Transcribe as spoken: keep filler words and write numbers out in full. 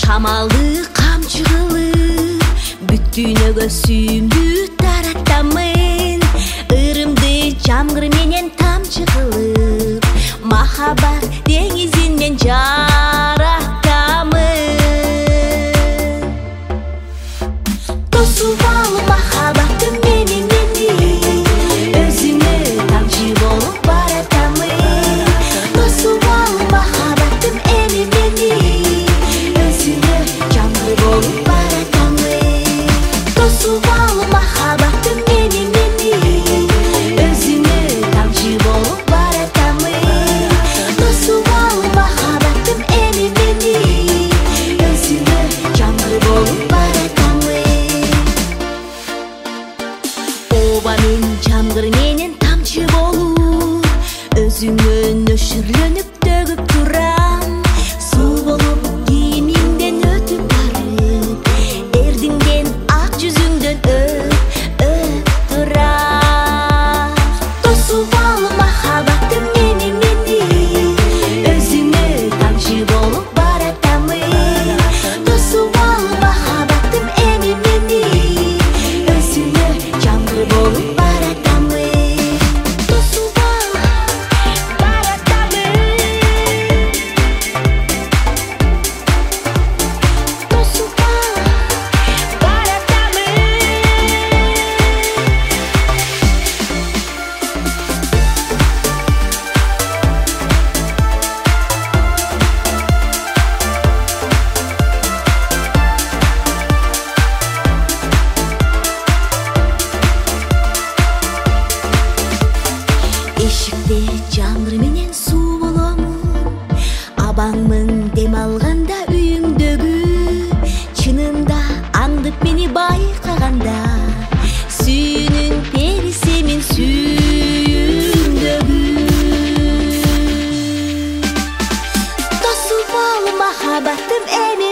камалды камчы кылып бүттүнөгө сүйүмдү таратамын. Ырымды жамгыр менен тамчы кылып махаббат деңизинен жаратамын. Тосуп ал махаббатым мени мени, өзүңө тамчы болуп баратамын. Тосуп ал махаббатым эми мени, өзүңө жамгыр болуп баратамын. Тосуп ал махаббатым мени мени, өзүңө тамчы болуп баратамын. Тосуп ал махаббатым эми мени, өзүңө жамгыр болуп баратамын. Оба мен жамгыр менен тамчы болуп өзүңө нөшүрлөнүп төгүп турам. Суу болуп кийимиңден өтүп барып эрдиңден ак жүзүңдөн өп өп турам. Тосуп ал махаббатым мени мени, өзүңө тамчы болуп баратамын. Тосуп ал махаббатым эми мени, өзүңө жамгыр болуп баратамын. Тосуп ал баратамын. Тосуп ал баратамын. Эшикте жамгыр менен суу боломун, абаңмын дем алганда үйүңдөгү. Чынында аңдып мени байкаганда, сүйүүнүн периси мен сүйүңдөгү. Тосуп ал махаббатым эми